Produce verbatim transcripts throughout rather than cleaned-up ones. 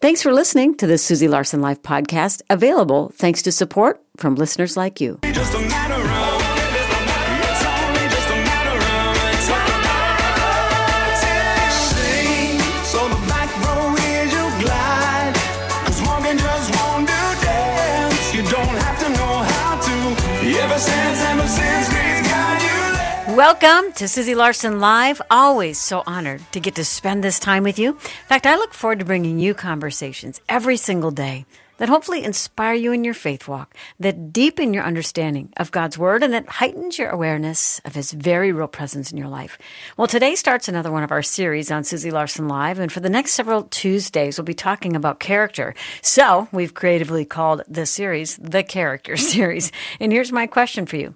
Thanks for listening to the Susie Larson Live podcast, available thanks to support from listeners like you. Just a matter of, it's only just a matter of, it's all about Tennessee. So the back row is your glide, 'cause walking just won't do dance. You don't have to know how to, ever since, ever since Grace got you there. Welcome to Susie Larson Live. Always so honored to get to spend this time with you. In fact, I look forward to bringing you conversations every single day that hopefully inspire you in your faith walk, that deepen your understanding of God's Word, and that heightens your awareness of His very real presence in your life. Well, today starts another one of our series on Susie Larson Live, and for the next several Tuesdays, we'll be talking about character. So we've creatively called this series the Character Series. And here's my question for you.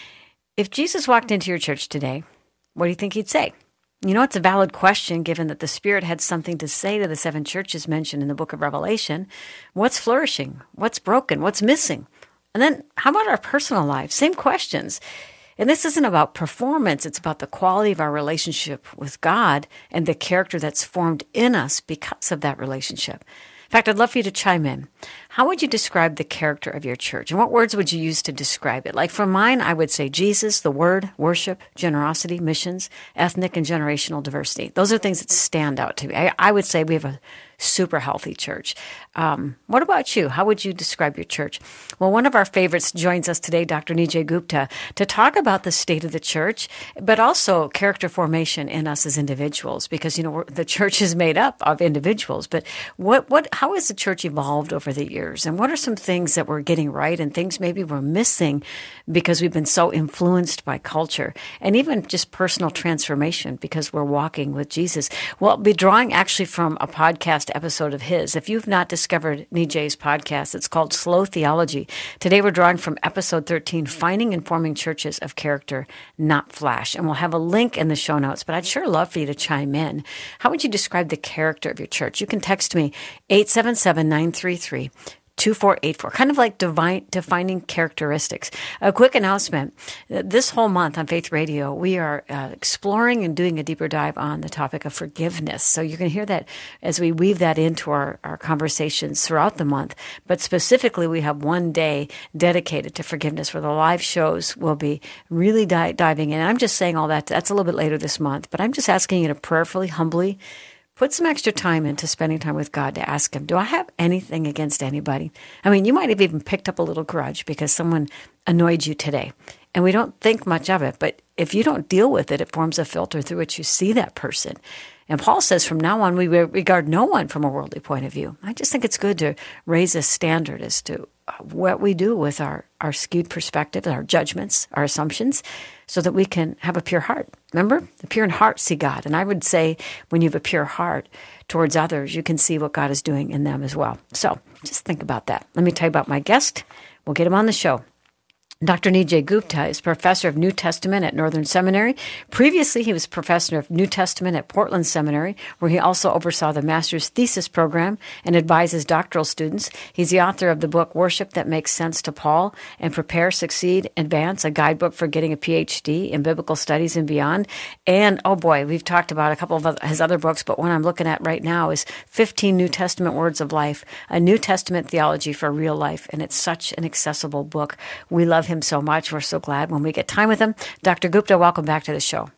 If Jesus walked into your church today, what do you think He'd say? You know, it's a valid question given that the Spirit had something to say to the seven churches mentioned in the book of Revelation. What's flourishing? What's broken? What's missing? And then how about our personal lives? Same questions. And this isn't about performance. It's about the quality of our relationship with God and the character that's formed in us because of that relationship. In fact, I'd love for you to chime in. How would you describe the character of your church? And what words would you use to describe it? Like for mine, I would say Jesus, the Word, worship, generosity, missions, ethnic and generational diversity. Those are things that stand out to me. I, I would say we have a super healthy church. Um, what about you? How would you describe your church? Well, one of our favorites joins us today, Doctor Nijay Gupta, to talk about the state of the church, but also character formation in us as individuals, because, you know, we're, the church is made up of individuals. But what, what, how has the church evolved over the years? And what are some things that we're getting right and things maybe we're missing because we've been so influenced by culture and even just personal transformation because we're walking with Jesus? Well, I'll be drawing actually from a podcast episode of his. If you've not discovered Nijay's podcast, it's called Slow Theology. Today we're drawing from episode thirteen, Finding and Forming Churches of Character, Not Flash. And we'll have a link in the show notes, but I'd sure love for you to chime in. How would you describe the character of your church? You can text me eight seven seven, nine three three, two four eight four, kind of like divine, defining characteristics. A quick announcement. This whole month on Faith Radio, we are uh, exploring and doing a deeper dive on the topic of forgiveness. So you're going to hear that as we weave that into our, our conversations throughout the month. But specifically, we have one day dedicated to forgiveness where the live shows will be really di- diving in. And I'm just saying all that. That's a little bit later this month. But I'm just asking you to prayerfully, humbly, put some extra time into spending time with God to ask Him, do I have anything against anybody? I mean, you might have even picked up a little grudge because someone annoyed you today. And we don't think much of it, but if you don't deal with it, it forms a filter through which you see that person. And Paul says from now on, we regard no one from a worldly point of view. I just think it's good to raise a standard as to what we do with our, our skewed perspective, our judgments, our assumptions, so that we can have a pure heart. Remember? The pure in heart see God. And I would say when you have a pure heart towards others, you can see what God is doing in them as well. So just think about that. Let me tell you about my guest. We'll get him on the show. Doctor Nijay Gupta is professor of New Testament at Northern Seminary. Previously, he was professor of New Testament at Portland Seminary, where he also oversaw the master's thesis program and advises doctoral students. He's the author of the book Worship That Makes Sense to Paul and Prepare, Succeed, Advance, a guidebook for getting a P H D in biblical studies and beyond. And, oh boy, we've talked about a couple of his other books, but one I'm looking at right now is fifteen New Testament Words of Life, a New Testament theology for real life. And it's such an accessible book. We love him so much. We're so glad when we get time with him. Doctor Gupta, welcome back to the show.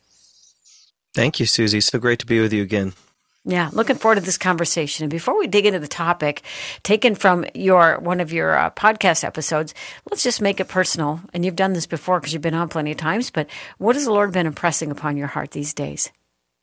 Thank you, Susie. So great to be with you again. Yeah, looking forward to this conversation. And before we dig into the topic, taken from your one of your uh, podcast episodes, let's just make it personal. And you've done this before because you've been on plenty of times, but what has the Lord been impressing upon your heart these days?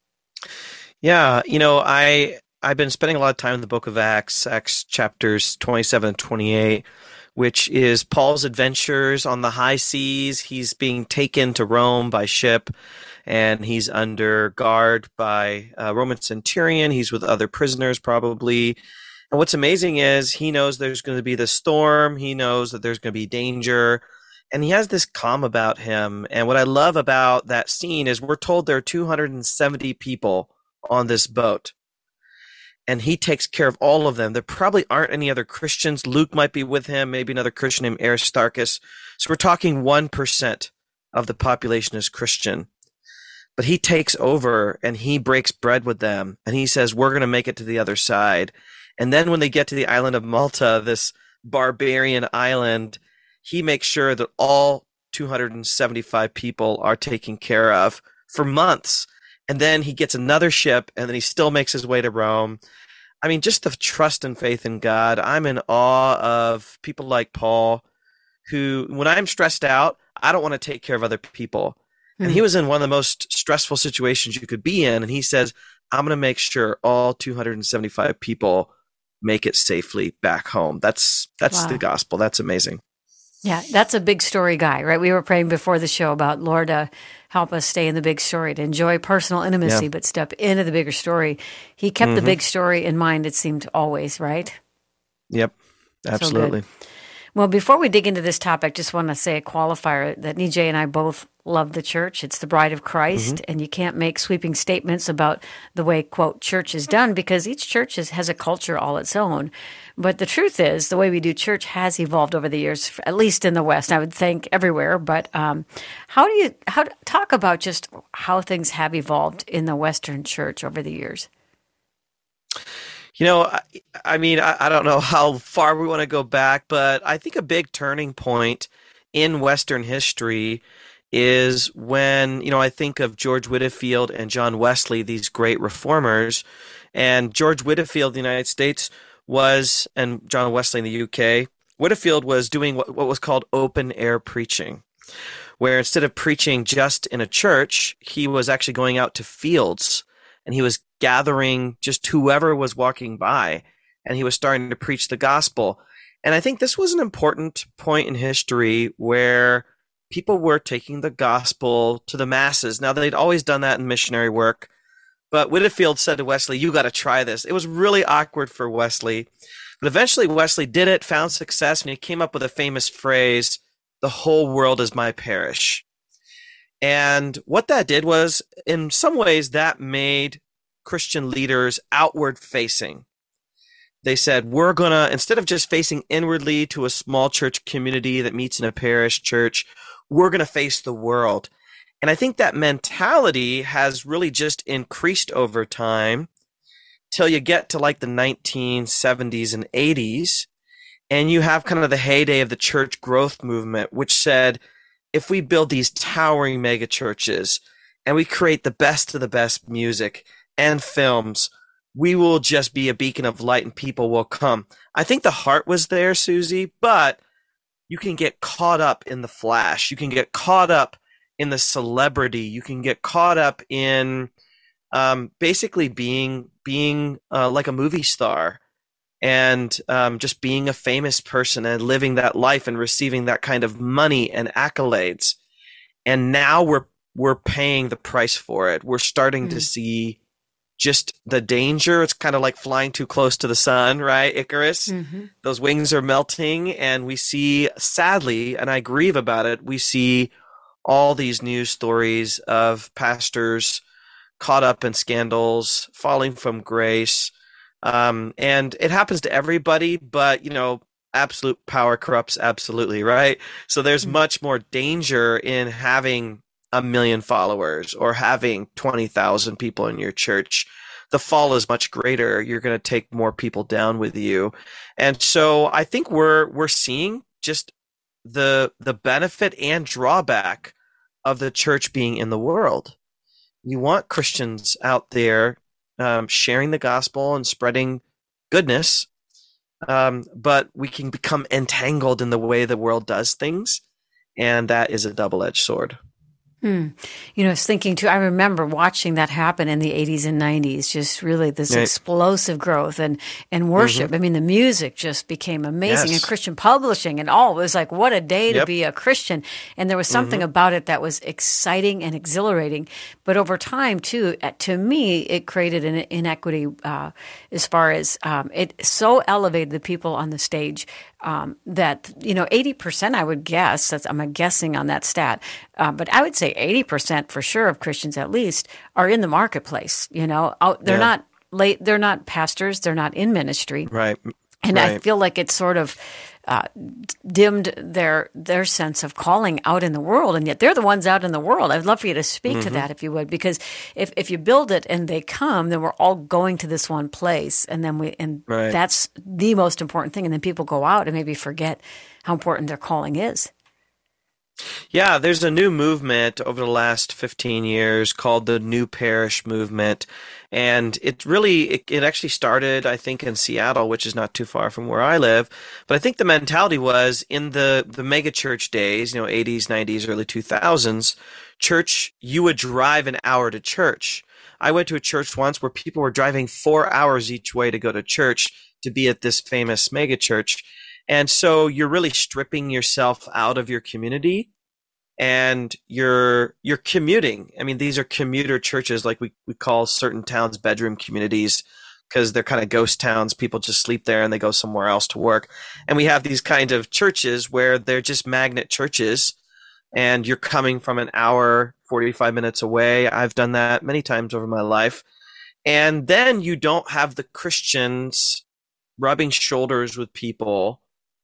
Yeah, you know, I, I've been spending a lot of time in the book of Acts, Acts chapters twenty-seven and twenty-eight, which is Paul's adventures on the high seas. He's being taken to Rome by ship, and he's under guard by a Roman centurion. He's with other prisoners probably. And what's amazing is he knows there's going to be this storm. He knows that there's going to be danger. And he has this calm about him. And what I love about that scene is we're told there are two hundred seventy people on this boat. And he takes care of all of them. There probably aren't any other Christians. Luke might be with him, maybe another Christian named Aristarchus. So we're talking one percent of the population is Christian. But he takes over and he breaks bread with them. And he says, we're going to make it to the other side. And then when they get to the island of Malta, this barbarian island, he makes sure that all two hundred seventy-five people are taken care of for months. And then he gets another ship, and then he still makes his way to Rome. I mean, just the trust and faith in God. I'm in awe of people like Paul, who, when I'm stressed out, I don't want to take care of other people. Mm-hmm. And he was in one of the most stressful situations you could be in. And he says, I'm going to make sure all two hundred seventy-five people make it safely back home. That's that's wow. the gospel. That's amazing. Yeah, that's a big story guy, right? We were praying before the show about, Lord, uh, help us stay in the big story, to enjoy personal intimacy, yeah. but step into the bigger story. He kept mm-hmm. the big story in mind, it seemed, always, right? Yep, absolutely. So well, before we dig into this topic, just want to say a qualifier that Nijay and I both love the church. It's the bride of Christ, mm-hmm. and you can't make sweeping statements about the way, quote, church is done, because each church is, has a culture all its own. But the truth is, the way we do church has evolved over the years, at least in the West. I would think everywhere. But um, how do you how talk about just how things have evolved in the Western church over the years? You know, I, I mean, I, I don't know how far we want to go back, but I think a big turning point in Western history is when, you know, I think of George Whitefield and John Wesley, these great reformers. And George Whitefield, the United States, was, and John Wesley in the U K, Whitefield was doing what, what was called open air preaching, where instead of preaching just in a church, he was actually going out to fields, and he was gathering just whoever was walking by, and he was starting to preach the gospel. And I think this was an important point in history where people were taking the gospel to the masses. Now, they'd always done that in missionary work, but Whitefield said to Wesley, you got to try this. It was really awkward for Wesley, but eventually Wesley did it, found success, and he came up with a famous phrase, the whole world is my parish. And what that did was, in some ways, that made Christian leaders outward facing. They said, we're going to, instead of just facing inwardly to a small church community that meets in a parish church, we're going to face the world. And I think that mentality has really just increased over time till you get to like the nineteen seventies and eighties. And you have kind of the heyday of the church growth movement, which said, if we build these towering mega churches and we create the best of the best music and films, we will just be a beacon of light and people will come. I think the heart was there, Susie, but you can get caught up in the flash. You can get caught up in the celebrity. You can get caught up in um, basically being being uh, like a movie star and um, just being a famous person and living that life and receiving that kind of money and accolades. And now we're we're paying the price for it. We're starting mm. to see just the danger. It's kind of like flying too close to the sun, right? Icarus. Mm-hmm. Those wings are melting, and we see, sadly, and I grieve about it, we see all these news stories of pastors caught up in scandals, falling from grace. Um, and it happens to everybody, but, you know, absolute power corrupts absolutely, right? So there's mm-hmm. much more danger in having a million followers or having twenty thousand people in your church. The fall is much greater. You're going to take more people down with you. And so I think we're we're seeing just the the benefit and drawback of the church being in the world. You want Christians out there um, sharing the gospel and spreading goodness, um, but we can become entangled in the way the world does things, and that is a double-edged sword. Hmm. You know, I was thinking too, I remember watching that happen in the eighties and nineties, just really this right. explosive growth and, and worship. Mm-hmm. I mean, the music just became amazing, yes. and Christian publishing and all. It was like, what a day yep. to be a Christian. And there was something mm-hmm. about it that was exciting and exhilarating. But over time, too, to me, it created an inequity uh, as far as um, it so elevated the people on the stage um, that, you know, eighty percent, I would guess, that's, I'm guessing on that stat, uh, but I would say eighty percent for sure of Christians at least are in the marketplace. You know, out, they're yeah. not late. They're not pastors. They're not in ministry. Right. And I Right. feel like it's sort of uh, dimmed their their sense of calling out in the world, and yet they're the ones out in the world. I'd love for you to speak Mm-hmm. to that, if you would, because if, if you build it and they come, then we're all going to this one place, and then we and Right. that's the most important thing. And then people go out and maybe forget how important their calling is. Yeah, there's a new movement over the last fifteen years called the New Parish Movement. And it really, it, it actually started, I think, in Seattle, which is not too far from where I live. But I think the mentality was in the, the mega church days, you know, eighties, nineties, early two thousands, church, you would drive an hour to church. I went to a church once where people were driving four hours each way to go to church to be at this famous mega church. And so you're really stripping yourself out of your community and you're you're commuting. I mean, these are commuter churches, like we, we call certain towns bedroom communities, because they're kind of ghost towns. People just sleep there and they go somewhere else to work. And we have these kind of churches where they're just magnet churches, and you're coming from an hour, forty-five minutes away. I've done that many times over my life. And then you don't have the Christians rubbing shoulders with people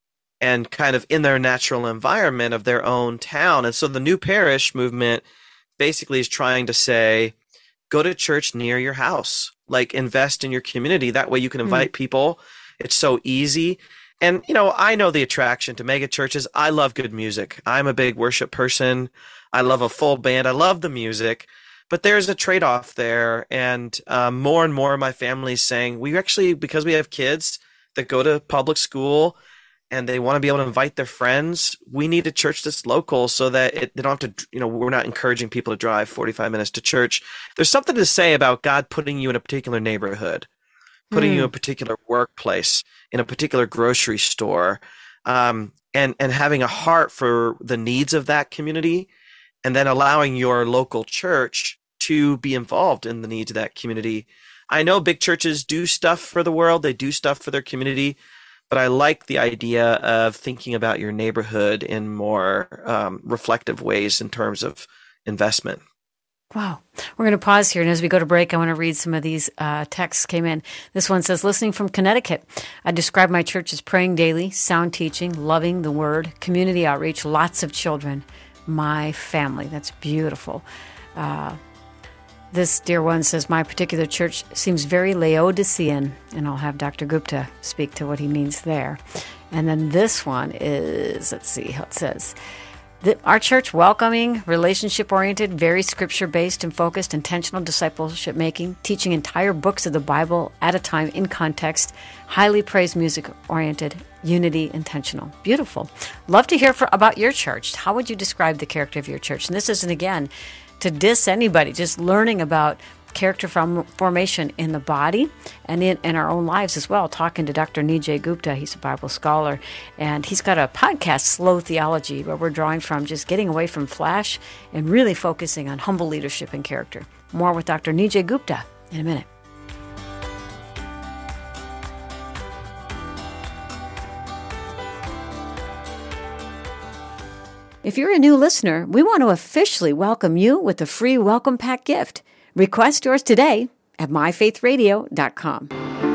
and kind of in their natural environment of their own town. And so the New Parish Movement basically is trying to say, go to church near your house, like invest in your community. That way you can invite mm. people. It's so easy. And, you know, I know the attraction to mega churches. I love good music. I'm a big worship person. I love a full band. I love the music. But there's a trade-off there. And um, more and more of my family is saying, we actually, because we have kids that go to public school and they want to be able to invite their friends, we need a church that's local so that it, they don't have to, you know, we're not encouraging people to drive forty-five minutes to church. There's something to say about God putting you in a particular neighborhood, putting mm. you in a particular workplace, in a particular grocery store, um, and, and having a heart for the needs of that community, and then allowing your local church to be involved in the needs of that community. I know big churches do stuff for the world. They do stuff for their community. But I like the idea of thinking about your neighborhood in more um, reflective ways in terms of investment. Wow. We're going to pause here. And as we go to break, I want to read some of these uh, texts came in. This one says, listening from Connecticut, I describe my church as praying daily, sound teaching, loving the word, community outreach, lots of children, my family. That's beautiful. Uh, This dear one says, my particular church seems very Laodicean, and I'll have Doctor Gupta speak to what he means there. And then this one is, let's see how it says, the, our church welcoming, relationship-oriented, very scripture-based and focused, intentional discipleship making, teaching entire books of the Bible at a time in context, highly praised music-oriented, unity, intentional. Beautiful. Love to hear for, about your church. How would you describe the character of your church? And this isn't, again, to diss anybody, just learning about character form- formation in the body and in, in our own lives as well. Talking to Doctor Nijay Gupta, he's a Bible scholar, and he's got a podcast, Slow Theology, where we're drawing from just getting away from flash and really focusing on humble leadership and character. More with Doctor Nijay Gupta in a minute. If you're a new listener, we want to officially welcome you with a free welcome pack gift. Request yours today at my faith radio dot com.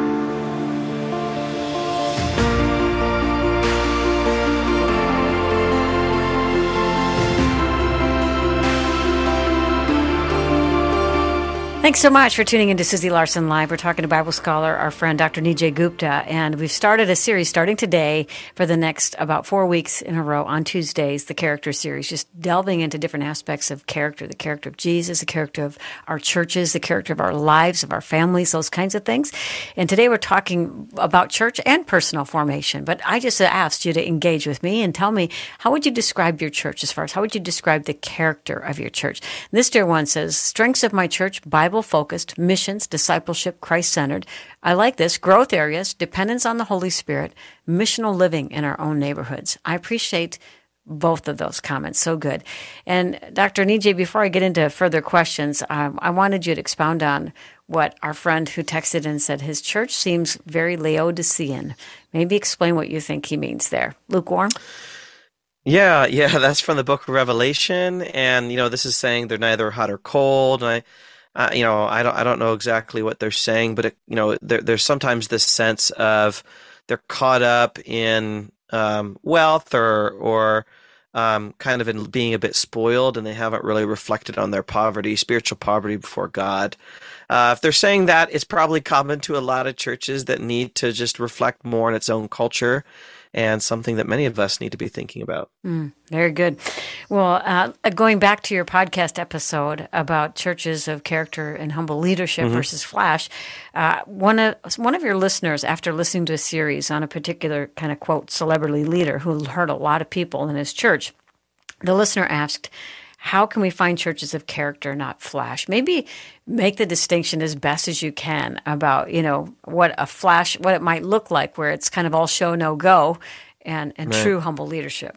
Thanks so much for tuning into Susie Larson Live. We're talking to Bible scholar, our friend Doctor Nijay Gupta, and we've started a series starting today for the next about four weeks in a row on Tuesdays, the Character Series, just delving into different aspects of character, the character of Jesus, the character of our churches, the character of our lives, of our families, those kinds of things. And today we're talking about church and personal formation, but I just asked you to engage with me and tell me, how would you describe your church as far as, how would you describe the character of your church? This dear one says, strengths of my church, Bible focused, missions, discipleship, Christ-centered. I like this. Growth areas, dependence on the Holy Spirit, missional living in our own neighborhoods. I appreciate both of those comments. So good. And Doctor Nijay, before I get into further questions, um, I wanted you to expound on what our friend who texted and said his church seems very Laodicean. Maybe explain what you think he means there. Lukewarm? Yeah, yeah, that's from the book of Revelation. And, you know, this is saying they're neither hot or cold. And I Uh, you know, I don't, I don't know exactly what they're saying, but it, you know, there, there's sometimes this sense of they're caught up in um, wealth or or um, kind of in being a bit spoiled, and they haven't really reflected on their poverty, spiritual poverty before God. Uh, if they're saying that, it's probably common to a lot of churches that need to just reflect more on its own culture, and something that many of us need to be thinking about. Mm, very good. Well, uh, going back to your podcast episode about churches of character and humble leadership mm-hmm. versus flash, uh, one of one of your listeners, after listening to a series on a particular kind of quote celebrity leader who hurt a lot of people in his church, the listener asked, how can we find churches of character, not flash? Maybe make the distinction as best as you can about, you know, what a flash, what it might look like, where it's kind of all show, no go, and, and right. true humble leadership.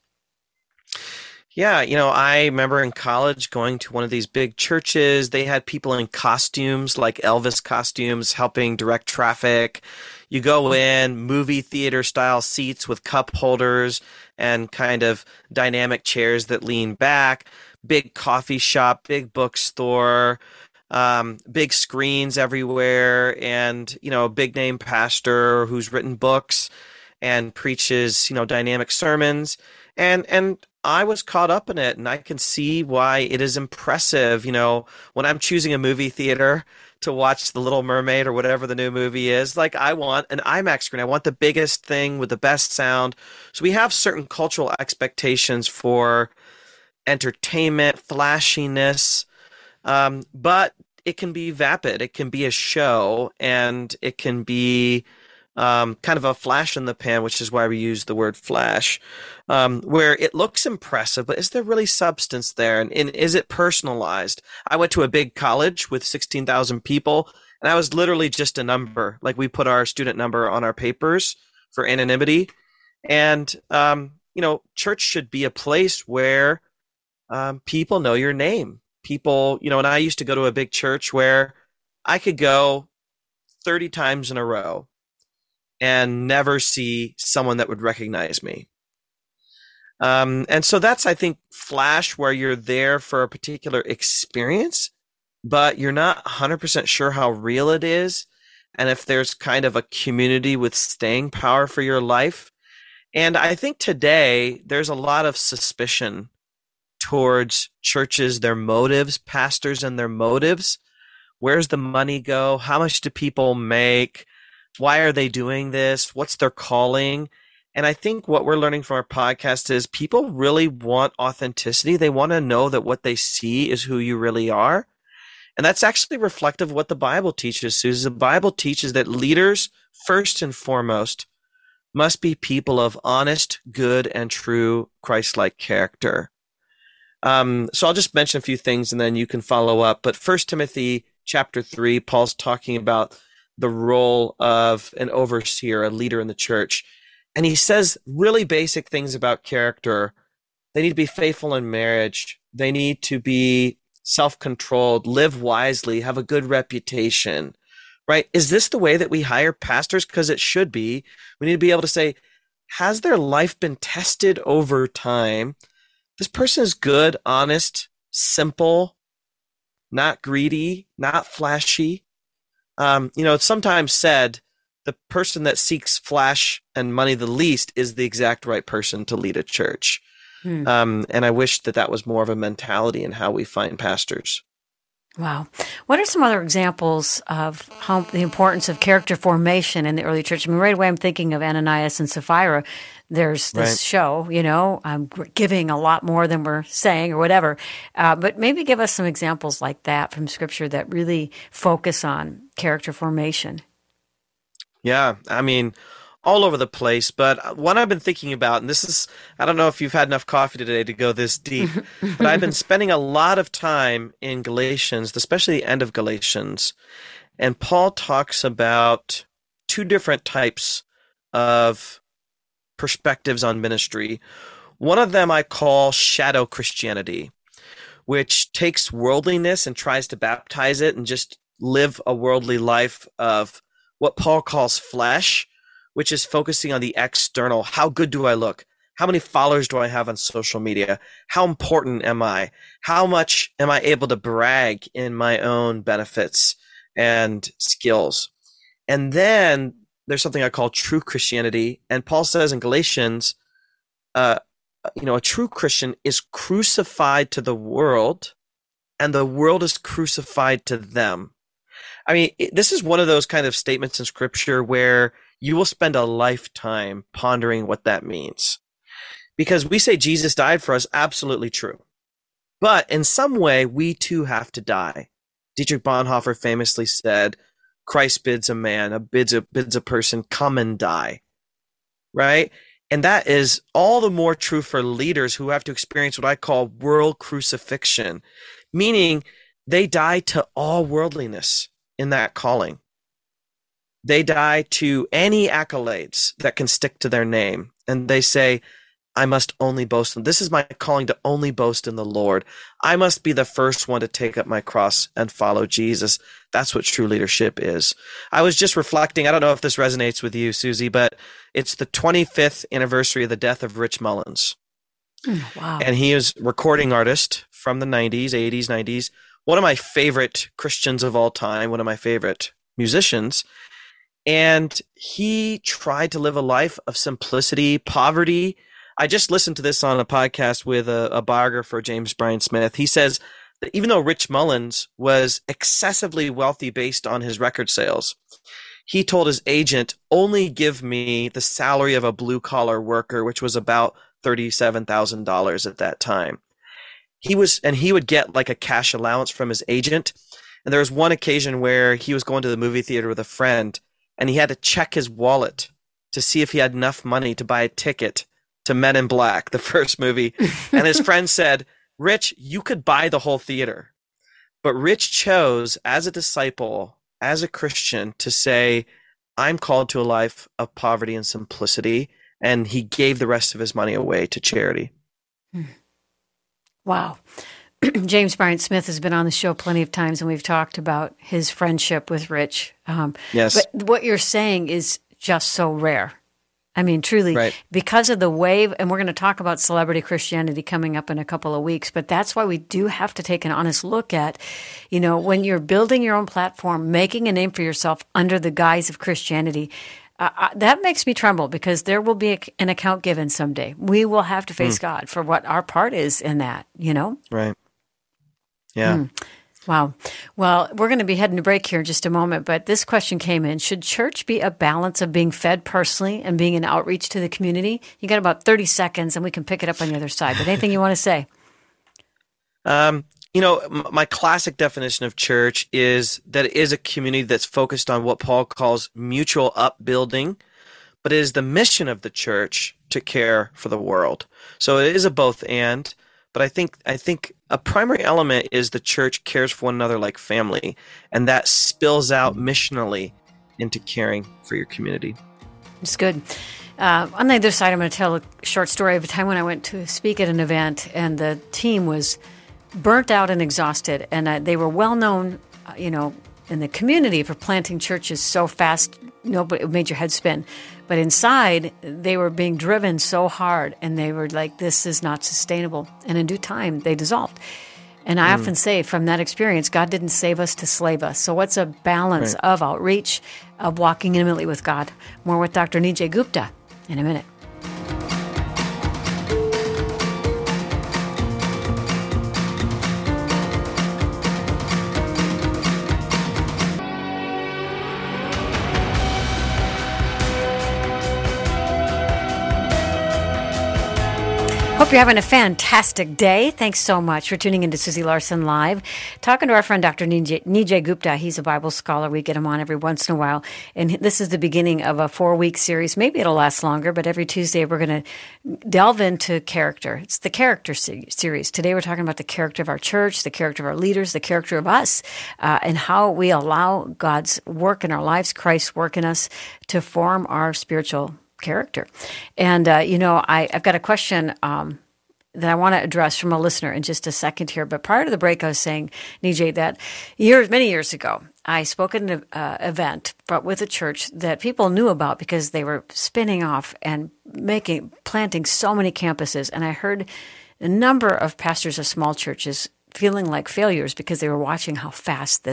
Yeah, you know, I remember in college going to one of these big churches. They had people in costumes, like Elvis costumes, helping direct traffic. You go in, movie theater style seats with cup holders and kind of dynamic chairs that lean back, big coffee shop, big bookstore, um, big screens everywhere, and, you know, a big name pastor who's written books and preaches, you know, dynamic sermons. And, and I was caught up in it, and I can see why it is impressive. You know, when I'm choosing a movie theater to watch The Little Mermaid or whatever the new movie is, like, I want an IMAX screen. I want the biggest thing with the best sound. So we have certain cultural expectations for entertainment, flashiness, um, but it can be vapid. It can be a show, and it can be Um, kind of a flash in the pan, which is why we use the word flash, um, where it looks impressive, but is there really substance there? And, and is it personalized? I went to a big college with sixteen thousand people, and I was literally just a number. Like, we put our student number on our papers for anonymity. And, um, you know, church should be a place where um, people know your name. People, you know, and I used to go to a big church where I could go thirty times in a row and never see someone that would recognize me. Um, and so that's, I think, flash, where you're there for a particular experience, but you're not one hundred percent sure how real it is, and if there's kind of a community with staying power for your life. And I think today there's a lot of suspicion towards churches, their motives, pastors and their motives. Where's the money go? How much do people make? Why are they doing this? What's their calling? And I think what we're learning from our podcast is people really want authenticity. They want to know that what they see is who you really are. And that's actually reflective of what the Bible teaches, Susan. The Bible teaches that leaders, first and foremost, must be people of honest, good, and true Christ-like character. Um, so I'll just mention a few things and then you can follow up. But First Timothy chapter three, Paul's talking about the role of an overseer, a leader in the church. And he says really basic things about character. They need to be faithful in marriage. They need to be self-controlled, live wisely, have a good reputation, right? Is this the way that we hire pastors? Because it should be. We need to be able to say, has their life been tested over time? This person is good, honest, simple, not greedy, not flashy. Um, you know, it's sometimes said the person that seeks flash and money the least is the exact right person to lead a church. Hmm. Um, and I wish that that was more of a mentality in how we find pastors. Wow. What are some other examples of how the importance of character formation in the early church? I mean, right away I'm thinking of Ananias and Sapphira. There's this right. show, you know, I'm giving a lot more than we're saying or whatever. Uh, but maybe give us some examples like that from Scripture that really focus on character formation. Yeah, I mean, all over the place. But what I've been thinking about, and this is, I don't know if you've had enough coffee today to go this deep, but I've been spending a lot of time in Galatians, especially the end of Galatians. And Paul talks about two different types of perspectives on ministry. One of them I call shadow Christianity, which takes worldliness and tries to baptize it and just live a worldly life of what Paul calls flesh, which is focusing on the external. How good do I look? How many followers do I have on social media? How important am I? How much am I able to brag in my own benefits and skills? And then there's something I call true Christianity. And Paul says in Galatians, uh, you know, a true Christian is crucified to the world, and the world is crucified to them. I mean, it, this is one of those kind of statements in Scripture where you will spend a lifetime pondering what that means. Because we say Jesus died for us, absolutely true. But in some way, we too have to die. Dietrich Bonhoeffer famously said, Christ bids a man, a bids a, bids a person, come and die. Right? And that is all the more true for leaders who have to experience what I call world crucifixion, meaning they die to all worldliness in that calling. They die to any accolades that can stick to their name. And they say, I must only boast in, this is my calling to only boast in the Lord. I must be the first one to take up my cross and follow Jesus. That's what true leadership is. I was just reflecting, I don't know if this resonates with you, Susie, but it's the twenty-fifth anniversary of the death of Rich Mullins. Mm, wow. And he is a recording artist from the nineties, eighties, nineties. One of my favorite Christians of all time, one of my favorite musicians. And he tried to live a life of simplicity, poverty. I just listened to this on a podcast with a, a biographer, James Bryan Smith. He says that even though Rich Mullins was excessively wealthy based on his record sales, he told his agent, only give me the salary of a blue-collar worker, which was about thirty-seven thousand dollars at that time. He was, and he would get like a cash allowance from his agent. And there was one occasion where he was going to the movie theater with a friend, and he had to check his wallet to see if he had enough money to buy a ticket to Men in Black, the first movie. And his friend said, Rich, you could buy the whole theater. But Rich chose, as a disciple, as a Christian, to say, I'm called to a life of poverty and simplicity. And he gave the rest of his money away to charity. Wow. James Bryan Smith has been on the show plenty of times, and we've talked about his friendship with Rich. Um, Yes. But what you're saying is just so rare. I mean, truly, Right. because of the wave, and we're going to talk about celebrity Christianity coming up in a couple of weeks, but that's why we do have to take an honest look at, you know, when you're building your own platform, making a name for yourself under the guise of Christianity, uh, uh, that makes me tremble, because there will be a, an account given someday. We will have to face mm. God for what our part is in that, you know? Right. Yeah. Mm. Wow. Well, we're going to be heading to break here in just a moment, but this question came in. Should church be a balance of being fed personally and being an outreach to the community? You got about thirty seconds, and we can pick it up on the other side. But anything you want to say? Um, you know, m- my classic definition of church is that it is a community that's focused on what Paul calls mutual upbuilding, but it is the mission of the church to care for the world. So it is a both and. But I think I think a primary element is the church cares for one another like family, and that spills out missionally into caring for your community. It's good. Uh, on the other side, I'm going to tell a short story of a time when I went to speak at an event, and the team was burnt out and exhausted, and uh, they were well known, uh, you know, in the community for planting churches so fast, nobody, it made your head spin. But inside, they were being driven so hard, and they were like, this is not sustainable. And in due time, they dissolved. And I mm. often say from that experience, God didn't save us to slave us. So what's a balance right. of outreach, of walking intimately with God? More with Doctor Nijay Gupta in a minute. Hope you're having a fantastic day. Thanks so much for tuning into Susie Larson Live. Talking to our friend Doctor Nijay, Nijay Gupta. He's a Bible scholar. We get him on every once in a while. And this is the beginning of a four-week series. Maybe it'll last longer, but every Tuesday we're going to delve into character. It's the character se- series. Today we're talking about the character of our church, the character of our leaders, the character of us, uh, and how we allow God's work in our lives, Christ's work in us, to form our spiritual character. And, uh, you know, I, I've got a question um, that I want to address from a listener in just a second here. But prior to the break, I was saying, Nijay, that years, many years ago, I spoke at an uh, event with a church that people knew about because they were spinning off and making, planting so many campuses. And I heard a number of pastors of small churches feeling like failures because they were watching how fast this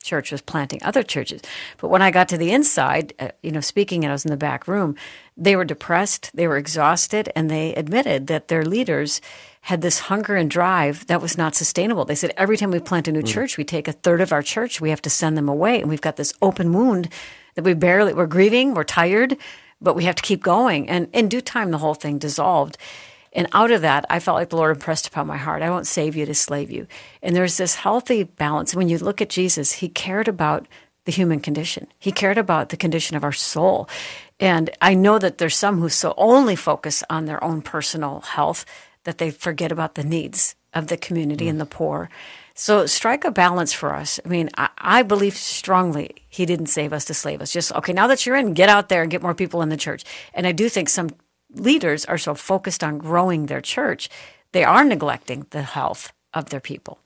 church was planting other churches. But when I got to the inside, uh, you know, speaking, and I was in the back room, they were depressed, they were exhausted, and they admitted that their leaders had this hunger and drive that was not sustainable. They said, every time we plant a new mm. church, we take a third of our church, we have to send them away. And we've got this open wound that we barely, we're grieving, we're tired, but we have to keep going. And in due time, the whole thing dissolved. And out of that, I felt like the Lord impressed upon my heart, I won't save you to slave you. And there's this healthy balance. When you look at Jesus, he cared about the human condition. He cared about the condition of our soul. And I know that there's some who so only focus on their own personal health that they forget about the needs of the community mm. and the poor. So strike a balance for us. I mean, I, I believe strongly he didn't save us to slave us. Just, okay, now that you're in, get out there and get more people in the church. And I do think some leaders are so focused on growing their church, they are neglecting the health of their people.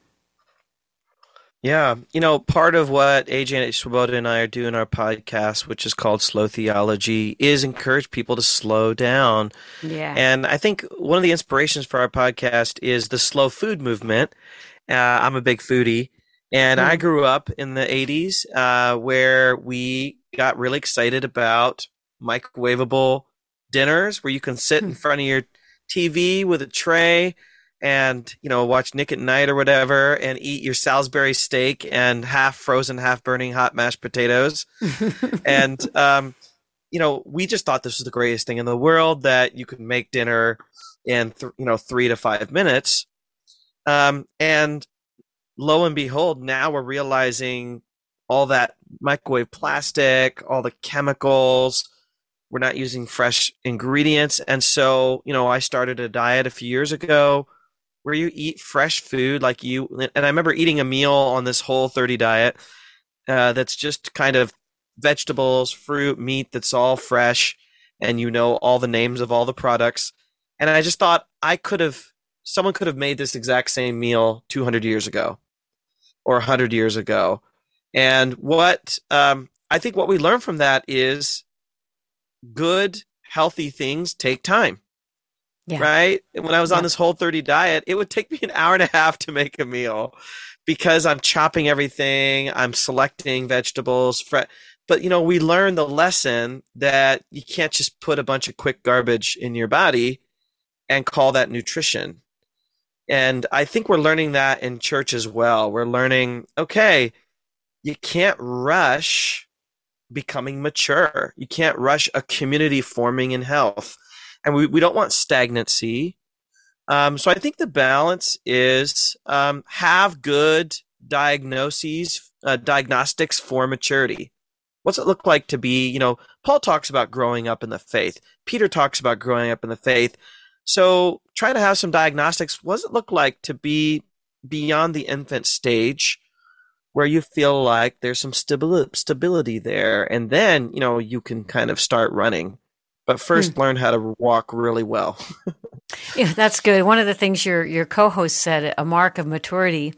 Yeah. You know, part of what A J Swoboda and I are doing our podcast, which is called Slow Theology, is encourage people to slow down. Yeah. And I think one of the inspirations for our podcast is the slow food movement. Uh, I'm a big foodie, and mm. I grew up in the eighties uh, where we got really excited about microwavable dinners where you can sit in front of your T V with a tray and, you know, watch Nick at Night or whatever and eat your Salisbury steak and half frozen, half burning hot mashed potatoes. and, um, you know, we just thought this was the greatest thing in the world, that you could make dinner in, th- you know, three to five minutes. Um, and lo and behold, now we're realizing all that microwave plastic, all the chemicals. We're not using fresh ingredients. And so, you know, I started a diet a few years ago where you eat fresh food like you, and I remember eating a meal on this Whole thirty diet uh, that's just kind of vegetables, fruit, meat that's all fresh, and you know all the names of all the products. And I just thought I could have, someone could have made this exact same meal two hundred years ago or one hundred years ago. And what um, I think what we learn from that is good, healthy things take time. Yeah. Right? When I was yeah. on this Whole thirty diet, it would take me an hour and a half to make a meal because I'm chopping everything, I'm selecting vegetables. Fre- but, you know, we learned the lesson that you can't just put a bunch of quick garbage in your body and call that nutrition. And I think we're learning that in church as well. We're learning, okay, you can't rush becoming mature. You can't rush a community forming in health. And we, we don't want stagnancy. Um, so I think the balance is um, have good diagnoses, uh, diagnostics for maturity. What's it look like to be, you know, Paul talks about growing up in the faith. Peter talks about growing up in the faith. So try to have some diagnostics. What does it look like to be beyond the infant stage where you feel like there's some stability, stability there? And then, you know, you can kind of start running. But first, hmm. learn how to walk really well. Yeah, that's good. One of the things your your co-host said, a mark of maturity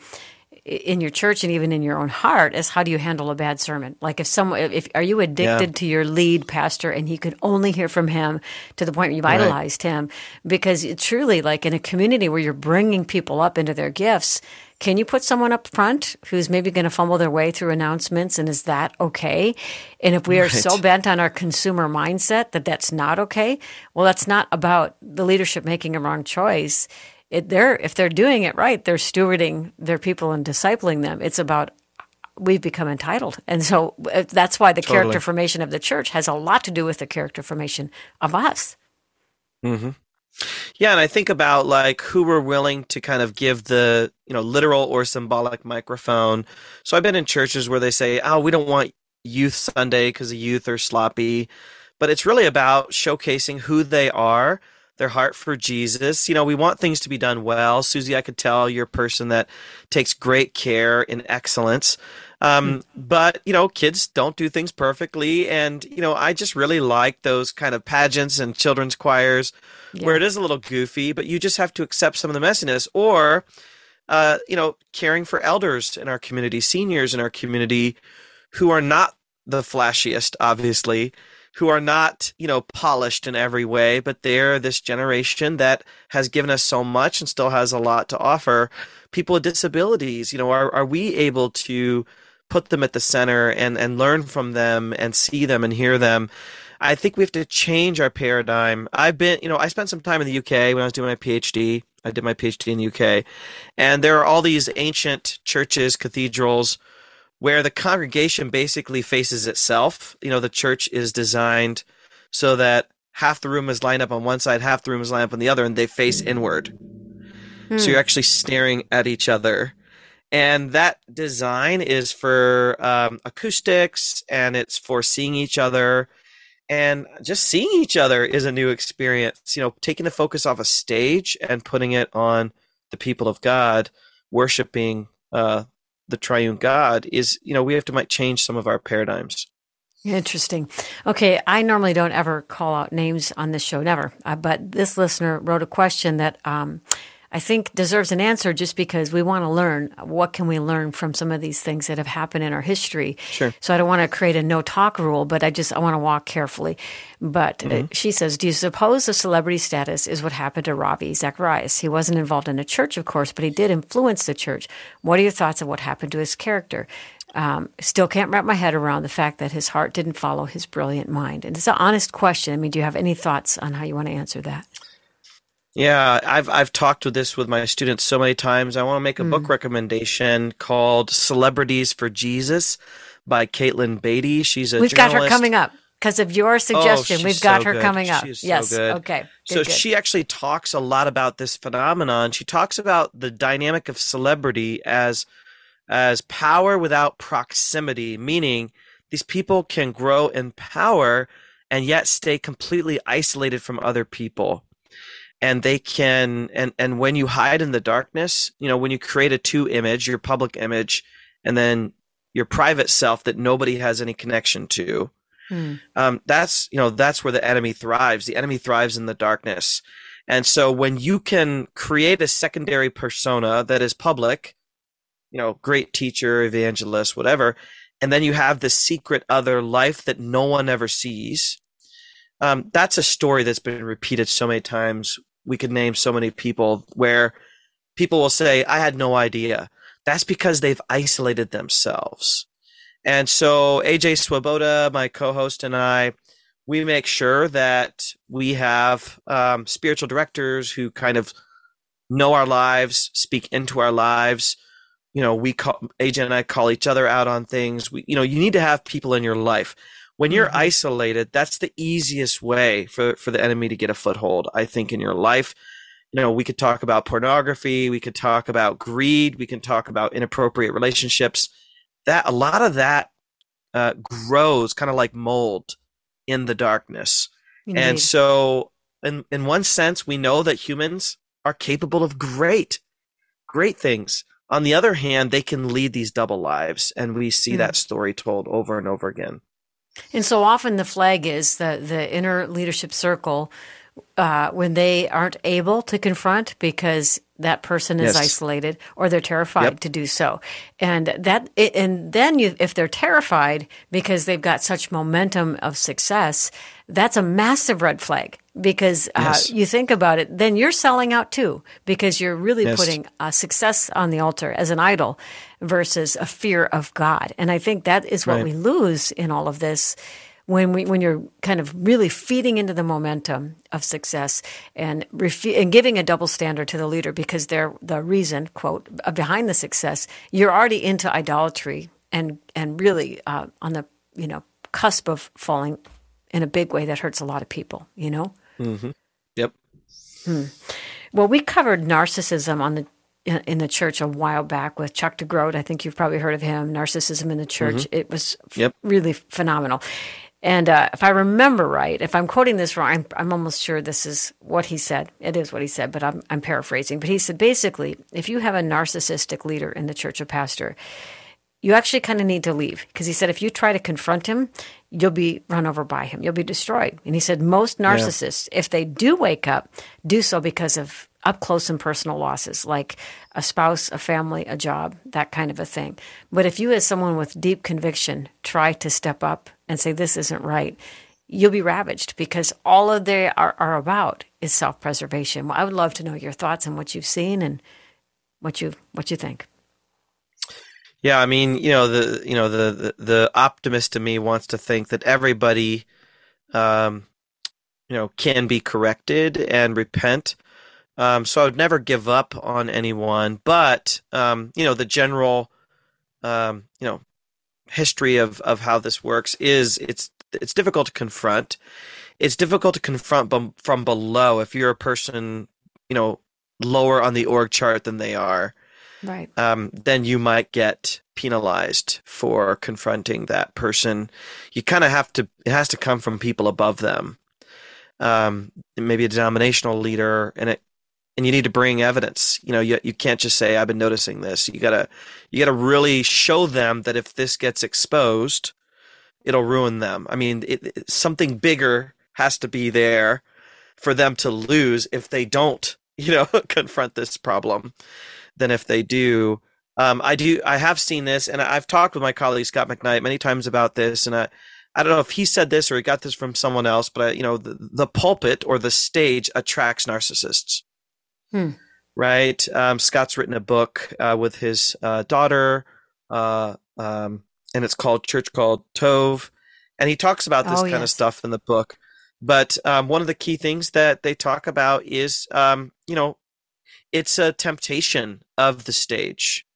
in your church and even in your own heart, is how do you handle a bad sermon? Like if someone, if are you addicted yeah. to your lead pastor and he could only hear from him to the point where you've idolized right. him? Because it truly, like in a community where you're bringing people up into their gifts, can you put someone up front who's maybe going to fumble their way through announcements, and is that okay? And if we are right. so bent on our consumer mindset that that's not okay, well, that's not about the leadership making a wrong choice. It, they're, if they're doing it right, they're stewarding their people and discipling them. It's about we've become entitled. And so that's why the totally. character formation of the church has a lot to do with the character formation of us. Mm-hmm. Yeah, and I think about like who we're willing to kind of give the, you know, literal or symbolic microphone. So I've been in churches where they say, oh, we don't want youth Sunday because the youth are sloppy. But it's really about showcasing who they are, their heart for Jesus. You know, we want things to be done well. Susie, I could tell you're a person that takes great care in excellence. Um, mm-hmm. But, you know, kids don't do things perfectly. And, you know, I just really like those kind of pageants and children's choirs yeah. where it is a little goofy, but you just have to accept some of the messiness. Or, uh, you know, caring for elders in our community, seniors in our community who are not the flashiest, obviously, who are not, you know, polished in every way, but they're this generation that has given us so much and still has a lot to offer. People with disabilities, you know, are, are we able to put them at the center and, and learn from them and see them and hear them. I think we have to change our paradigm. I've been, you know, I spent some time in the U K when I was doing my PhD. I did my PhD in the U K. And there are all these ancient churches, cathedrals, where the congregation basically faces itself. You know, the church is designed so that half the room is lined up on one side, half the room is lined up on the other, and they face inward. Hmm. So you're actually staring at each other. And that design is for um, acoustics, and it's for seeing each other. And just seeing each other is a new experience. You know, taking the focus off a stage and putting it on the people of God, worshiping uh, the triune God is, you know, we have to might change some of our paradigms. Interesting. Okay, I normally don't ever call out names on this show, never. Uh, but this listener wrote a question that um, I think deserves an answer just because we want to learn. What can we learn from some of these things that have happened in our history? Sure. So I don't want to create a no-talk rule, but I just I want to walk carefully. But mm-hmm. uh, she says, do you suppose the celebrity status is what happened to Ravi Zacharias? He wasn't involved in a church, of course, but he did influence the church. What are your thoughts on what happened to his character? Um, still can't wrap my head around the fact that his heart didn't follow his brilliant mind. And it's an honest question. I mean, do you have any thoughts on how you want to answer that? Yeah, I've I've talked with this with my students so many times. I want to make a mm. book recommendation called Celebrities for Jesus by Caitlin Beatty. She's a We've journalist. got her coming up. Because of your suggestion, oh, we've got so her good. coming up. She's yes. So good. Okay. Good, so good. she actually talks a lot about this phenomenon. She talks about the dynamic of celebrity as as power without proximity, meaning these people can grow in power and yet stay completely isolated from other people. And they can, and, and when you hide in the darkness, you know, when you create a two image, your public image, and then your private self that nobody has any connection to, hmm. um, that's, you know, that's where the enemy thrives. The enemy thrives in the darkness. And so when you can create a secondary persona that is public, you know, great teacher, evangelist, whatever, and then you have the secret other life that no one ever sees. Um, that's a story that's been repeated so many times. We could name so many people where people will say, I had no idea. That's because they've isolated themselves. And so A J Swoboda, my co-host, and I, we make sure that we have um, spiritual directors who kind of know our lives, speak into our lives. You know, we call, A J and I call each other out on things. We, you know, you need to have people in your life. When you're mm-hmm. isolated, that's the easiest way for, for the enemy to get a foothold, I think, in your life. You know, we could talk about pornography. We could talk about greed. We can talk about inappropriate relationships. That a lot of that uh, grows kind of like mold in the darkness. Indeed. And so in, in one sense, we know that humans are capable of great, great things. On the other hand, they can lead these double lives. And we see mm-hmm. that story told over and over again. And so often the flag is the, the inner leadership circle uh, when they aren't able to confront because that person is yes. isolated or they're terrified yep. to do so. And that, and then you, if they're terrified because they've got such momentum of success, that's a massive red flag because uh, yes. you think about it, then you're selling out too because you're really yes. putting uh, success on the altar as an idol versus a fear of God. And I think that is what right. we lose in all of this when we when you're kind of really feeding into the momentum of success and refu- and giving a double standard to the leader because they're the reason, quote, behind the success. You're already into idolatry and and really uh, on the you know cusp of falling in a big way that hurts a lot of people. You know. Mm-hmm. Yep. Hmm. Well, we covered narcissism on the in the church a while back with Chuck DeGroat. I think you've probably heard of him. Narcissism in the Church. Mm-hmm. It was f- yep. really phenomenal. And uh, if I remember right, if I'm quoting this wrong, I'm, I'm almost sure this is what he said. It is what he said, but I'm, I'm paraphrasing. But he said, basically, if you have a narcissistic leader in the church, a pastor, you actually kind of need to leave. Because he said, if you try to confront him, you'll be run over by him. You'll be destroyed. And he said, most narcissists, yeah. if they do wake up, do so because of up close and personal losses, like a spouse, a family, a job, that kind of a thing. But if you, as someone with deep conviction, try to step up and say, this isn't right, you'll be ravaged because all of they are, are about is self-preservation. Well, I would love to know your thoughts on what you've seen and what you what you think. Yeah, I mean, you know, the you know the the, the optimist in me wants to think that everybody, um, you know, can be corrected and repent. Um, so I would never give up on anyone, but um, you know, the general, um, you know, history of of how this works is it's it's difficult to confront. It's difficult to confront bum- from below if you're a person, you know, lower on the org chart than they are. Right. Um, then you might get penalized for confronting that person. You kind of have to, it has to come from people above them. Um, maybe a denominational leader, and it, and you need to bring evidence. You know, you, you can't just say, I've been noticing this. You gotta, you gotta really show them that if this gets exposed, it'll ruin them. I mean, it, it, something bigger has to be there for them to lose if they don't, you know, confront this problem than if they do. Um, I do. I have seen this, and I've talked with my colleague Scott McKnight many times about this. And I, I don't know if he said this or he got this from someone else, but I, you know, the, the pulpit or the stage attracts narcissists, Hmm. right? Um, Scott's written a book uh, with his uh, daughter, uh, um, and it's called Church Called Tove, and he talks about this Oh, kind of yes. stuff in the book. But um, one of the key things that they talk about is, um, you know, it's a temptation of the stage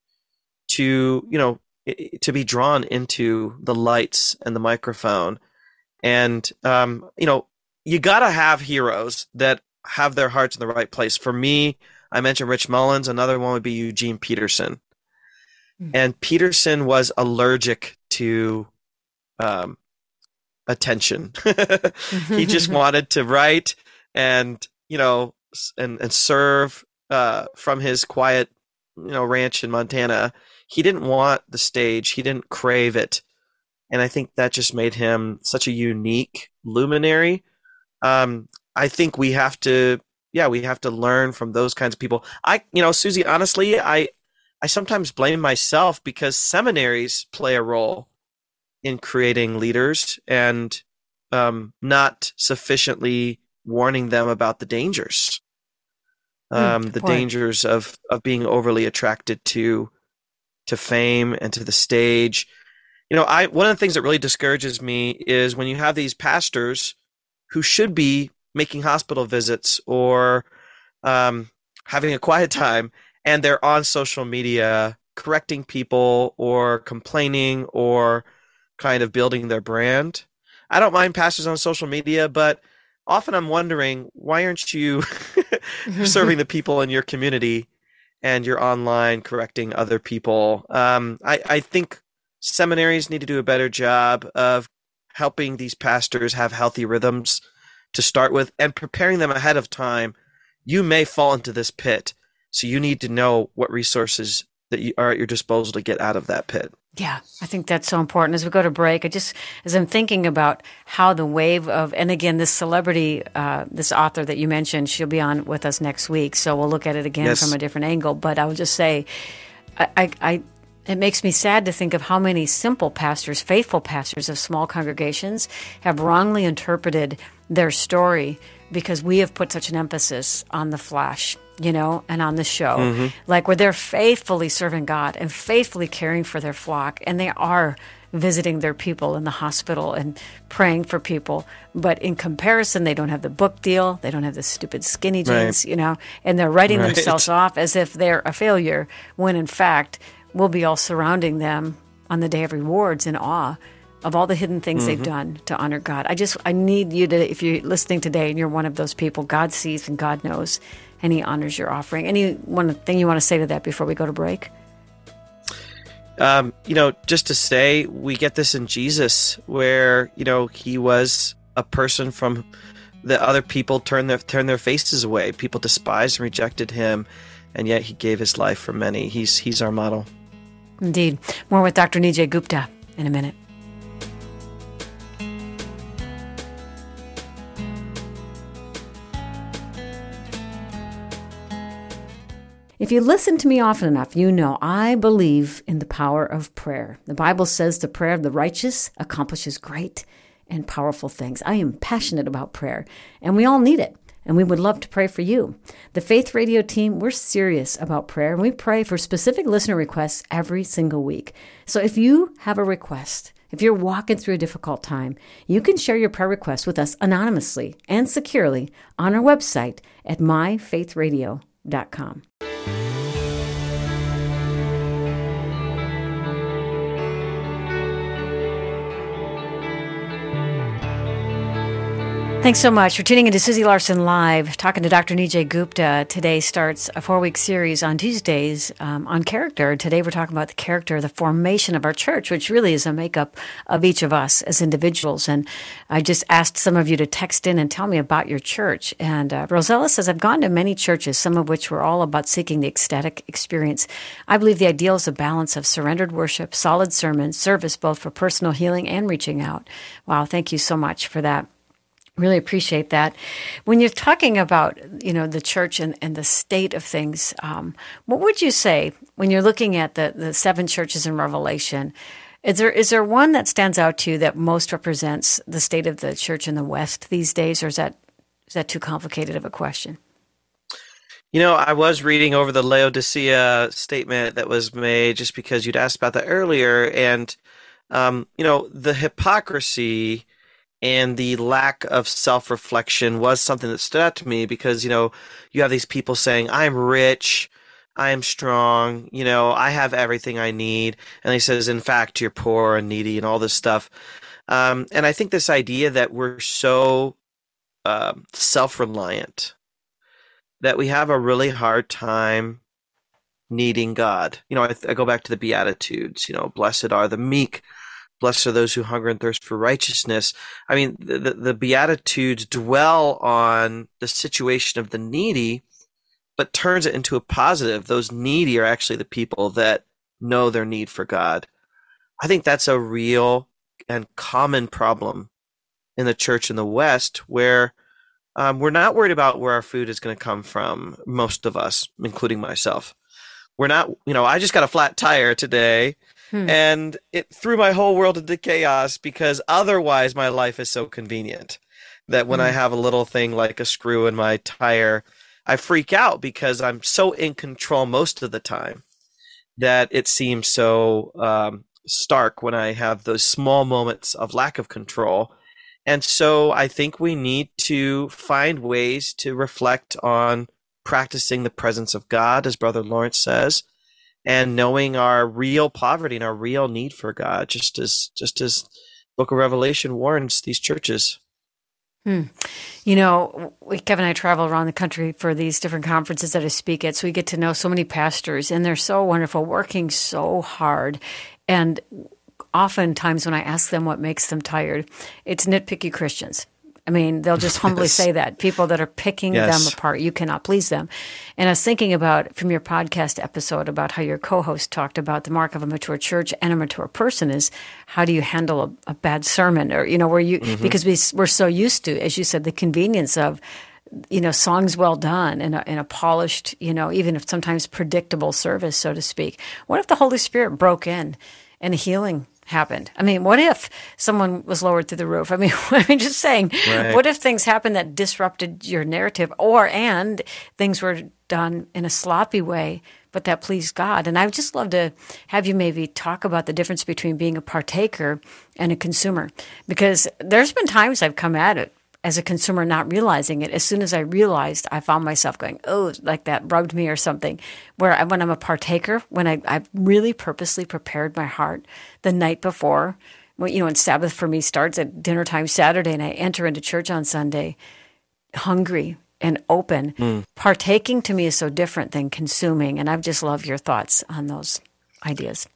to, you know, i- to be drawn into the lights and the microphone. And, um, you know, you got to have heroes that have their hearts in the right place. For me, I mentioned Rich Mullins. Another one would be Eugene Peterson. Mm. And Peterson was allergic to um, attention. He just wanted to write and, you know, s- and, and serve uh, from his quiet, you know, ranch in Montana. He didn't want the stage. He didn't crave it. And I think that just made him such a unique luminary. Um, I think we have to, yeah, we have to learn from those kinds of people. I, you know, Susie, honestly, I, I sometimes blame myself because seminaries play a role in creating leaders and um, not sufficiently warning them about the dangers, um, good the point. dangers of, of being overly attracted to to fame and to the stage. You know, I one of the things that really discourages me is when you have these pastors who should be making hospital visits or um, having a quiet time, and they're on social media correcting people or complaining or kind of building their brand. I don't mind pastors on social media, but often I'm wondering, why aren't you serving the people in your community and you're online correcting other people? Um, I, I think seminaries need to do a better job of helping these pastors have healthy rhythms to start with and preparing them ahead of time. You may fall into this pit, so you need to know what resources that you are at your disposal to get out of that pit. Yeah, I think that's so important. As we go to break, I just, as I'm thinking about how the wave of, and again, this celebrity, uh, this author that you mentioned, she'll be on with us next week, so we'll look at it again Yes. from a different angle. But I will just say, I, I, I, it makes me sad to think of how many simple pastors, faithful pastors of small congregations, have wrongly interpreted their story because we have put such an emphasis on the flash, you know, and on the show, Mm-hmm. like where they're faithfully serving God and faithfully caring for their flock, and they are visiting their people in the hospital and praying for people. But in comparison, they don't have the book deal, they don't have the stupid skinny jeans, Right. you know, and they're writing Right. themselves off as if they're a failure, when in fact, we'll be all surrounding them on the day of rewards in awe of all the hidden things Mm-hmm. they've done to honor God. I just, I need you to, if you're listening today and you're one of those people, God sees and God knows, and He honors your offering. Any one thing you want to say to that before we go to break? Um, you know, just to say, we get this in Jesus, where, you know, He was a person from the other people turned their turned their faces away. People despised and rejected Him, and yet He gave His life for many. He's He's our model. Indeed. More with Doctor Nijay Gupta in a minute. If you listen to me often enough, you know I believe in the power of prayer. The Bible says the prayer of the righteous accomplishes great and powerful things. I am passionate about prayer, and we all need it. and we would love to pray for you. The Faith Radio team, we're serious about prayer, and we pray for specific listener requests every single week. So if you have a request, if you're walking through a difficult time, you can share your prayer request with us anonymously and securely on our website at my faith radio dot com. Thanks so much for tuning into Susie Larson Live, talking to Doctor Nijay Gupta. Today starts a four-week series on Tuesdays um, on character. Today we're talking about the character, the formation of our church, which really is a makeup of each of us as individuals. And I just asked some of you to text in and tell me about your church. And uh, Rosella says, I've gone to many churches, some of which were all about seeking the ecstatic experience. I believe the ideal is a balance of surrendered worship, solid sermons, service both for personal healing and reaching out. Wow, thank you so much for that. Really appreciate that. When you're talking about, you know, the church and, and the state of things, um, what would you say when you're looking at the, the seven churches in Revelation? Is there is there one that stands out to you that most represents the state of the church in the West these days, or is that is that too complicated of a question? You know, I was reading over the Laodicea statement that was made just because you'd asked about that earlier, and um, you know, the hypocrisy and the lack of self-reflection was something that stood out to me because, you know, you have these people saying, I'm rich, I am strong, you know, I have everything I need. And he says, in fact, you're poor and needy and all this stuff. Um, and I think this idea that we're so uh, self-reliant that we have a really hard time needing God. You know, I, I go back to the Beatitudes, you know, blessed are the meek, blessed are those who hunger and thirst for righteousness. I mean, the, the, the Beatitudes dwell on the situation of the needy, but turns it into a positive. Those needy are actually the people that know their need for God. I think that's a real and common problem in the church in the West, where um, we're not worried about where our food is going to come from, most of us, including myself. We're not, you know, I just got a flat tire today. Hmm. And it threw my whole world into chaos because otherwise my life is so convenient that when hmm. I have a little thing like a screw in my tire, I freak out because I'm so in control most of the time that it seems so um, stark when I have those small moments of lack of control. And so I think we need to find ways to reflect on practicing the presence of God, as Brother Lawrence says, and knowing our real poverty and our real need for God, just as just as Book of Revelation warns these churches. Hmm. You know, we, Kevin and I travel around the country for these different conferences that I speak at, so we get to know so many pastors, and they're so wonderful, working so hard. And oftentimes when I ask them what makes them tired, it's nitpicky Christians. I mean, they'll just humbly yes. say that. People that are picking yes. them apart, you cannot please them. And I was thinking about, from your podcast episode, about how your co-host talked about the mark of a mature church and a mature person is how do you handle a, a bad sermon? Or, you know, where you, mm-hmm. because we, we're so used to, as you said, the convenience of, you know, songs well done and a, and a polished, you know, even if sometimes predictable service, so to speak. What if the Holy Spirit broke in and healing happened? I mean, what if someone was lowered through the roof? I mean, I mean, just saying, right. What if things happened that disrupted your narrative, or and things were done in a sloppy way, but that pleased God? And I would just love to have you maybe talk about the difference between being a partaker and a consumer, because there's been times I've come at it as a consumer, not realizing it. As soon as I realized, I found myself going, oh, like that rubbed me or something. Where I, when I'm a partaker, when I, I've really purposely prepared my heart the night before, when, you know, when Sabbath for me starts at dinner time Saturday and I enter into church on Sunday, hungry and open. Mm. Partaking to me is so different than consuming. And I've just loved your thoughts on those ideas.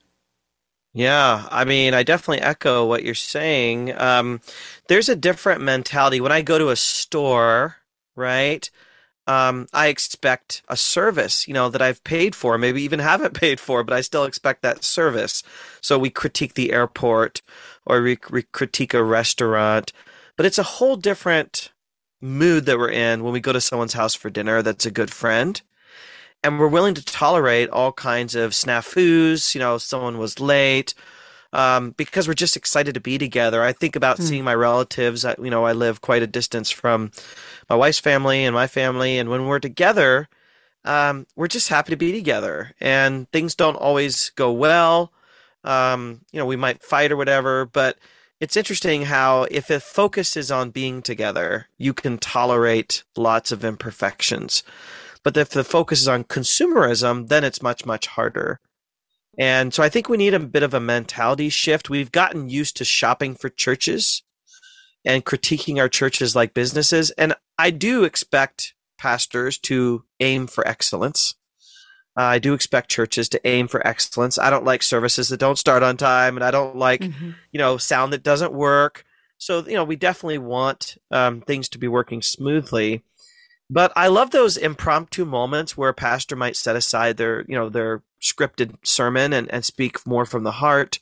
Yeah, I mean, I definitely echo what you're saying. Um, there's a different mentality. When I go to a store, right, um, I expect a service, you know, that I've paid for, maybe even haven't paid for, but I still expect that service. So we critique the airport or we, we critique a restaurant, but it's a whole different mood that we're in when we go to someone's house for dinner that's a good friend. And we're willing to tolerate all kinds of snafus, you know, someone was late, um, because we're just excited to be together. I think about mm. seeing my relatives. I, you know, I live quite a distance from my wife's family and my family. And when we're together, um, we're just happy to be together. And things don't always go well. Um, you know, we might fight or whatever, but it's interesting how if the focus is on being together, you can tolerate lots of imperfections. But if the focus is on consumerism, then it's much, much harder. And so I think we need a bit of a mentality shift. We've gotten used to shopping for churches and critiquing our churches like businesses. And I do expect pastors to aim for excellence. Uh, I do expect churches to aim for excellence. I don't like services that don't start on time, and I don't like, mm-hmm. you know, sound that doesn't work. So, you know, we definitely want um, things to be working smoothly. But I love those impromptu moments where a pastor might set aside their, you know, their scripted sermon and, and speak more from the heart.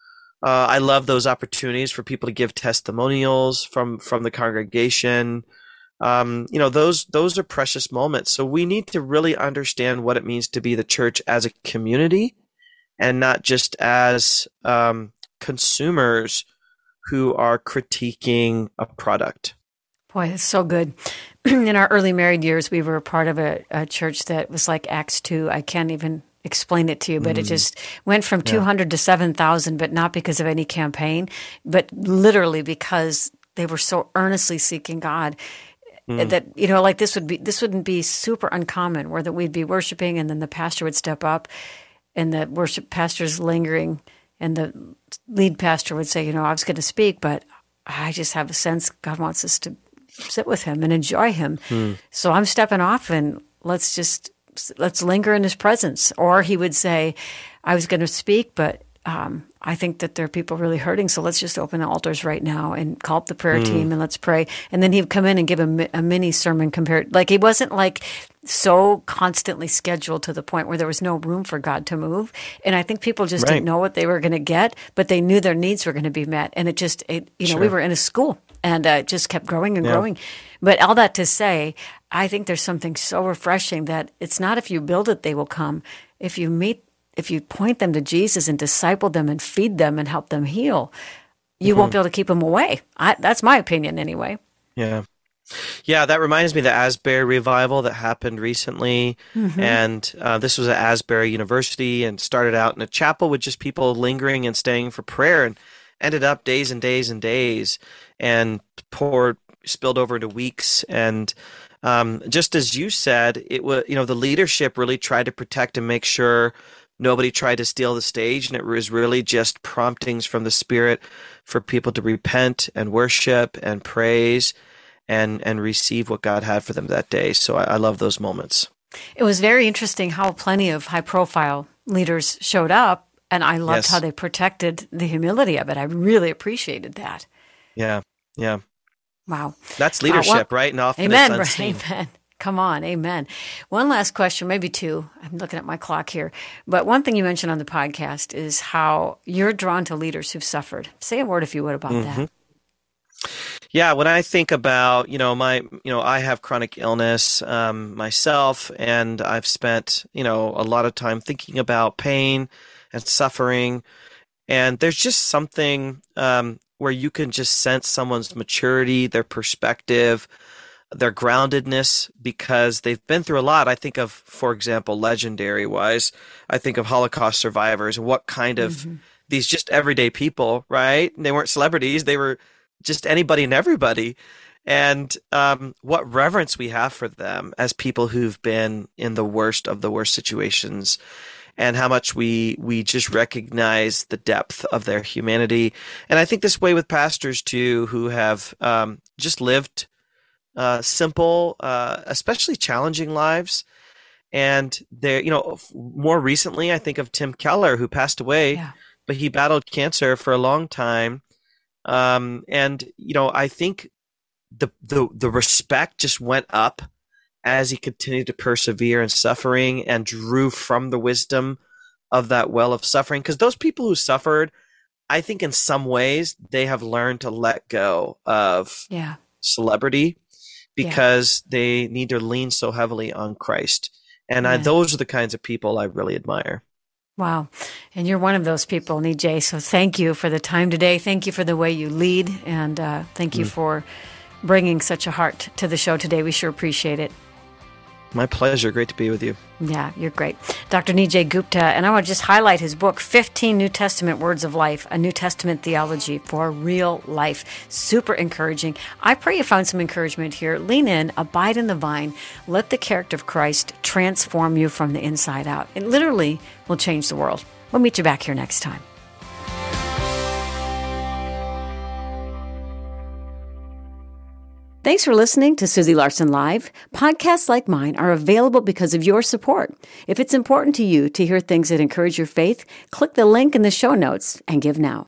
Uh, I love those opportunities for people to give testimonials from, from the congregation. Um, you know, those those are precious moments. So we need to really understand what it means to be the church as a community and not just as um, consumers who are critiquing a product. Boy, it's so good. In our early married years, we were a part of a, a church that was like Acts two. I can't even explain it to you, but mm. it just went from two hundred yeah. to seven thousand, but not because of any campaign, but literally because they were so earnestly seeking God. Mm. That, you know, like this would be, this wouldn't be super uncommon where that we'd be worshiping and then the pastor would step up and the worship pastor's lingering and the lead pastor would say, you know, I was going to speak, but I just have a sense God wants us to sit with him and enjoy him. Mm. So I'm stepping off and let's just, let's linger in his presence. Or he would say, I was going to speak, but Um, I think that there are people really hurting, so let's just open the altars right now and call up the prayer mm. team and let's pray. And then he'd come in and give a, a mini sermon compared. Like he wasn't like so constantly scheduled to the point where there was no room for God to move. And I think people just right. didn't know what they were going to get, but they knew their needs were going to be met. And it just, it, you know, sure. we were in a school and uh, it just kept growing and yeah. growing. But all that to say, I think there's something so refreshing that it's not if you build it, they will come. If you meet If you point them to Jesus and disciple them and feed them and help them heal, you mm-hmm. won't be able to keep them away. I, that's my opinion anyway. Yeah. Yeah, that reminds me of the Asbury revival that happened recently. Mm-hmm. And uh, this was at Asbury University and started out in a chapel with just people lingering and staying for prayer and ended up days and days and days and poured, spilled over into weeks. And um, just as you said, it was, you know, the leadership really tried to protect and make sure nobody tried to steal the stage, and it was really just promptings from the Spirit for people to repent and worship and praise and and receive what God had for them that day. So I, I love those moments. It was very interesting how plenty of high-profile leaders showed up, and I loved yes. how they protected the humility of it. I really appreciated that. Yeah, yeah. Wow. That's leadership, uh, well, right? And often amen, it's unseen. Amen. Come on, amen. One last question, maybe two. I'm looking at my clock here. But one thing you mentioned on the podcast is how you're drawn to leaders who've suffered. Say a word, if you would, about mm-hmm. that. Yeah, when I think about, you know, my, you know, I have chronic illness um, myself, and I've spent, you know, a lot of time thinking about pain and suffering. And there's just something um, where you can just sense someone's maturity, their perspective, their groundedness, because they've been through a lot. I think of, for example, legendary wise, I think of Holocaust survivors, what kind of mm-hmm. these just everyday people, right? They weren't celebrities. They were just anybody and everybody. And um, what reverence we have for them as people who've been in the worst of the worst situations, and how much we we just recognize the depth of their humanity. And I think this way with pastors too, who have um, just lived Uh, simple, uh, especially challenging lives. And there, you know, more recently, I think of Tim Keller, who passed away, yeah. but he battled cancer for a long time. Um, and, you know, I think the, the, the respect just went up as he continued to persevere in suffering and drew from the wisdom of that well of suffering. Because those people who suffered, I think in some ways they have learned to let go of yeah. celebrity, because yeah. they need to lean so heavily on Christ. And I, those are the kinds of people I really admire. Wow. And you're one of those people, Nijay. So thank you for the time today. Thank you for the way you lead. And uh, thank you mm. for bringing such a heart to the show today. We sure appreciate it. My pleasure. Great to be with you. Yeah, you're great. Doctor Nijay Gupta, and I want to just highlight his book, fifteen New Testament Words of Life, a New Testament Theology for Real Life. Super encouraging. I pray you found some encouragement here. Lean in, abide in the vine, let the character of Christ transform you from the inside out. It literally will change the world. We'll meet you back here next time. Thanks for listening to Susie Larson Live. Podcasts like mine are available because of your support. If it's important to you to hear things that encourage your faith, click the link in the show notes and give now.